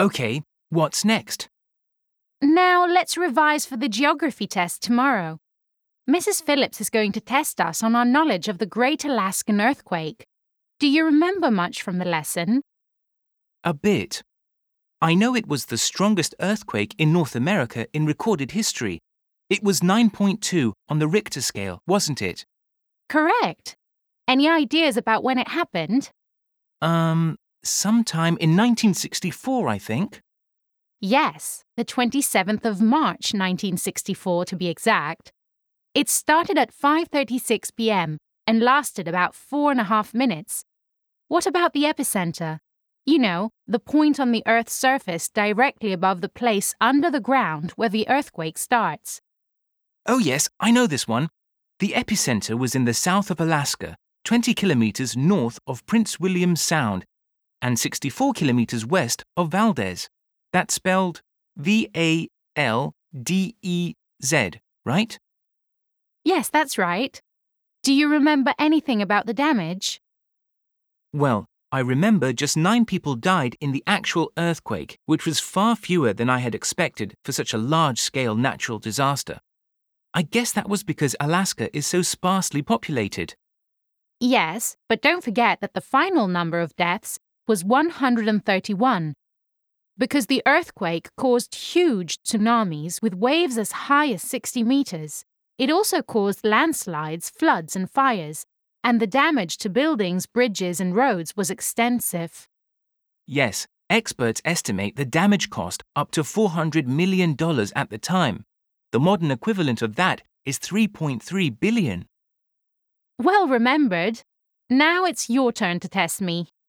OK, what's next? Now let's revise for the geography test tomorrow. Mrs. Phillips is going to test us on our knowledge of the Great Alaskan Earthquake. Do you remember much from the lesson? A bit. I know it was the strongest earthquake in North America in recorded history. It was 9.2 on the Richter scale, wasn't it? Correct. Any ideas about when it happened? Sometime in 1964, I think. Yes, the 27th of March 1964 to be exact. It started at 5:36 p.m. and lasted about 4.5 minutes. What about the epicenter? You know, the point on the Earth's surface directly above the place under the ground where the earthquake starts. Oh yes, I know this one. The epicenter was in the south of Alaska, 20 kilometers north of Prince William Sound, and 64 kilometers west of Valdez. That's spelled Valdez, right? Yes, that's right. Do you remember anything about the damage? Well, I remember just 9 people died in the actual earthquake, which was far fewer than I had expected for such a large-scale natural disaster. I guess that was because Alaska is so sparsely populated. Yes, but don't forget that the final number of deaths was 131. Because the earthquake caused huge tsunamis with waves as high as 60 meters. It also caused landslides, floods, and fires, and the damage to buildings, bridges, and roads was extensive. Yes, experts estimate the damage cost up to $400 million at the time. The modern equivalent of that is $3.3 billion. Well remembered. Now it's your turn to test me.